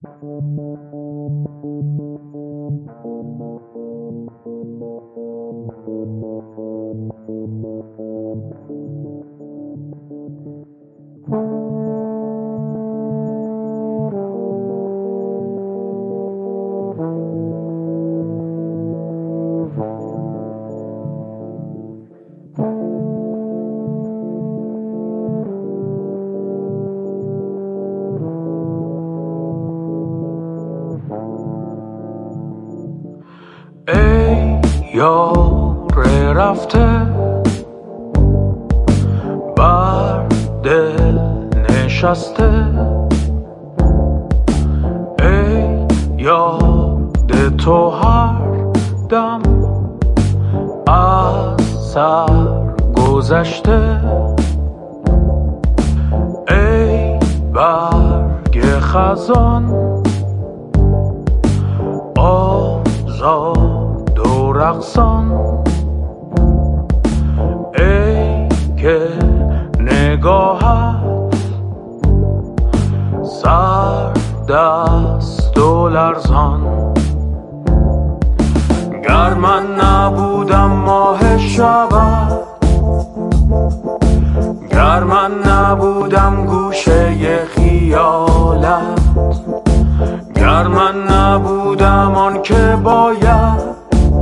ای یار رفته بر دل نشسته، ای یاد تو هر دم از سر گذشته، ای برگ خزان آزاد و رقصان، ای که نگاهت سرد است و لرزان. گر من نبودم ماه شبت، گر من نبودم گوشه خیالت، گر من نبودم آن که باید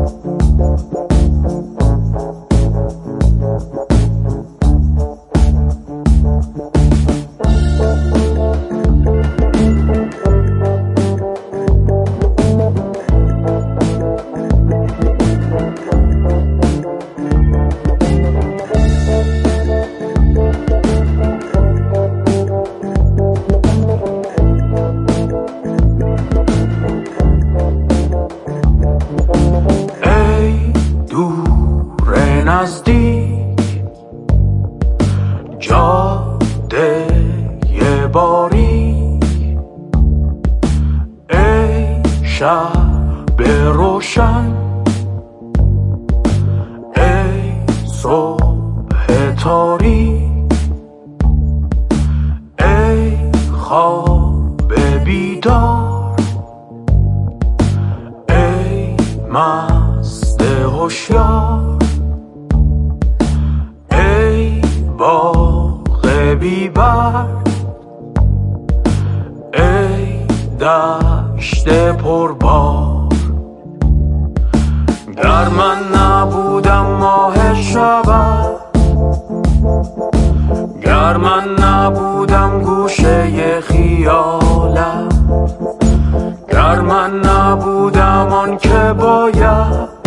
نزدیک جاده باریک، ای شب روشن، ای صبح تاریک، ای خواب بیدار، ای مست هوشیار، باغ بی‌برگ، ای دشت پربار. گر من نبودم ماه شبت، گر من نبودم گوشه خیالت، گر من نبودم آن که باید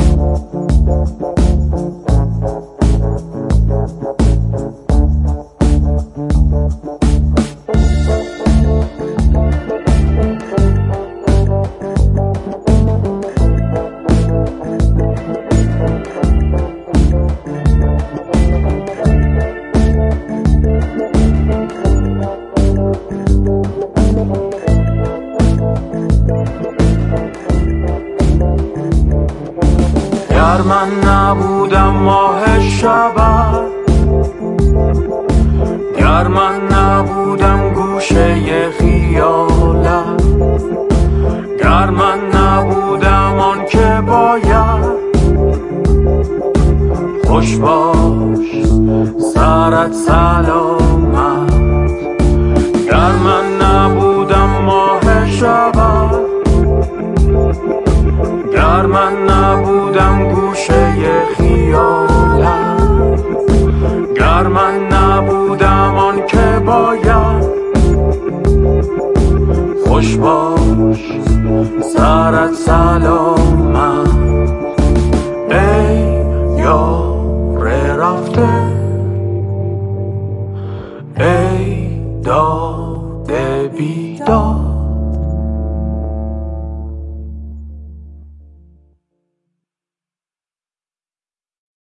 گر من نبودم ماه شبت، گر من نبودم گوشه خیالت، گر من نبودم آن که باید خوش باش سرت سلامت. گر من نبودم ماه شبت، گر من نبودم گوشه خیالت، گر من نبودم آن که باید خوش باش سرت سلامت. ای یار رفته، ای داد بیدار،